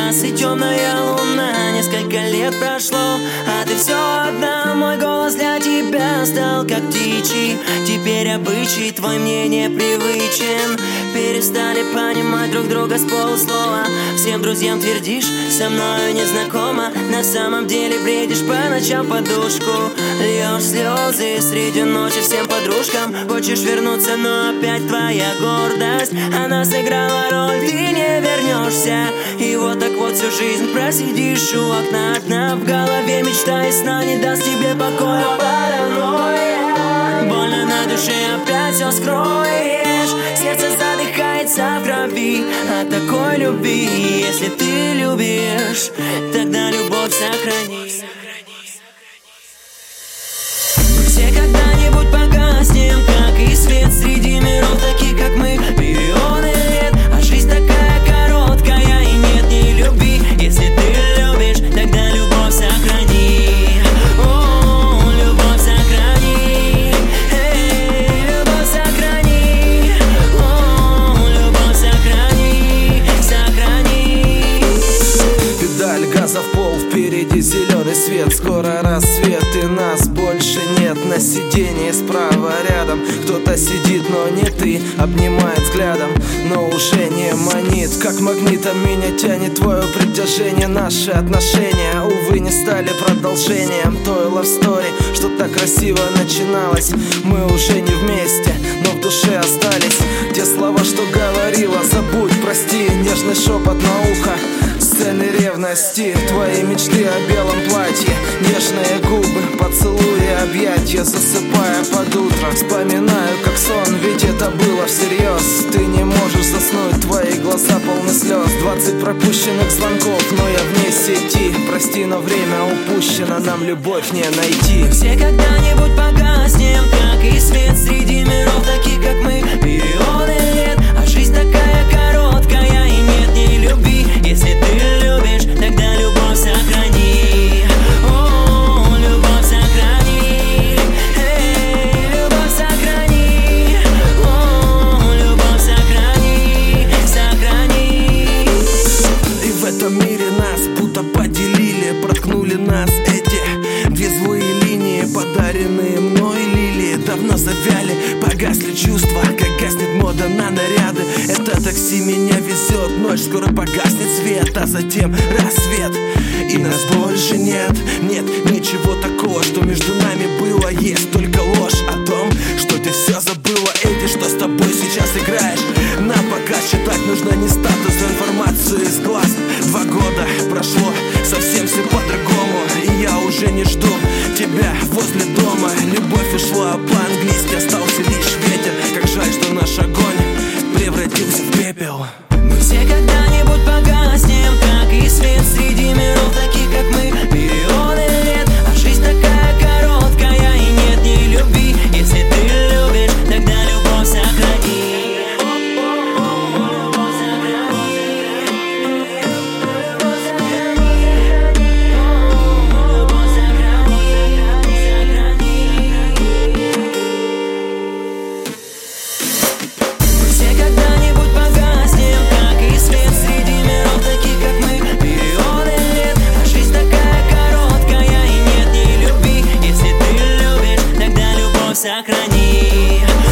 нас и темная луна. Несколько лет прошло, а ты все одна. Мой голос для тебя стал как птичий. Теперь обычай твой мне не привычен. Перестали понимать друг друга с полуслова. Всем друзьям твердишь, со мною не знакома. На самом деле бредишь по ночам подушку. Льешь слезы среди ночи всем подружкам. Хочешь вернуться, но опять твоя гордость. Она сыграла роль, ты не вернешься. И вот так вот всю жизнь просидишь у окна одна. В голове мечта и сна не даст тебе покоя паранойя. Больно на душе, опять все скроешь. Сердце задыхается в крови от такой любви. Если ты любишь, тогда любовь сохрани. Все когда-нибудь погаснем, как и свет среди миров, таких как мы, миллионы лет. А жизнь такая короткая, и нет ни любви. Если ты любишь, тогда любовь сохрани. О, любовь сохрани. Эй, любовь сохрани. О, любовь сохрани. Сохрани. Педаль газа в пол, впереди зеленый свет. Скоро рассвет и нас больше нет. На сиденье справа рядом кто-то сидит, но не ты. Обнимает взглядом, но уже не манит. Как магнитом меня тянет твое притяжение. Наши отношения, увы, не стали продолжением той love story, что так красиво начиналось. Мы уже не вместе, но в душе остались те слова, что говорила. Забудь, прости, нежный шепот на ухо. Сцены ревности, твои мечты о белом платье. Нежные губы, поцелуи, объятия. Засыпая под утро, вспоминаю как сон, ведь это было всерьез. Ты не можешь заснуть, твои глаза полны слез. 20 пропущенных звонков, но я вне сети. Прости, но время упущено, нам любовь не найти. Мы все когда-нибудь погаснем, как и свет среди миров, таких как мы, миллионы лет. А жизнь такая короткая, и нет ни любви. Если ты любишь, тогда любовь сохрани. О, любовь сохрани. Эй, любовь сохрани. О, любовь сохрани. Сохрани. И в этом мире нас будто поделили. Проткнули нас эти две злые линии. Подаренные мной лилии давно завяли. Погасли чувства, как гаснет мода на наряды. Это такси меня везет, ночь скоро погаснет свет, а затем рассвет, и нас больше нет. Нет ничего такого, что между нами было. Есть только ложь о том, что ты все забыла. Эти, что с тобой сейчас играешь, нам пока считать нужно не статус, а информацию из глаз. 2 года прошло, совсем все по-другому, и я уже не жду тебя возле дома. Любовь ушла по-английски, остался лишь ветер. Как жаль, что наш огонь превратился в пепел. Мы все когда-нибудь погаснем, как и свет среди миров, таких как мы, миллионы лет. А жизнь такая короткая, и нет ни любви. Если ты любишь, тогда любовь сохрани. Любовь сохрани. Любовь сохрани. Мы все когда-нибудь погаснем, как и свет среди миров, таких как мы, миллионы лет. А жизнь такая короткая, и нет ни любви. Если ты любишь, тогда любовь сохрани.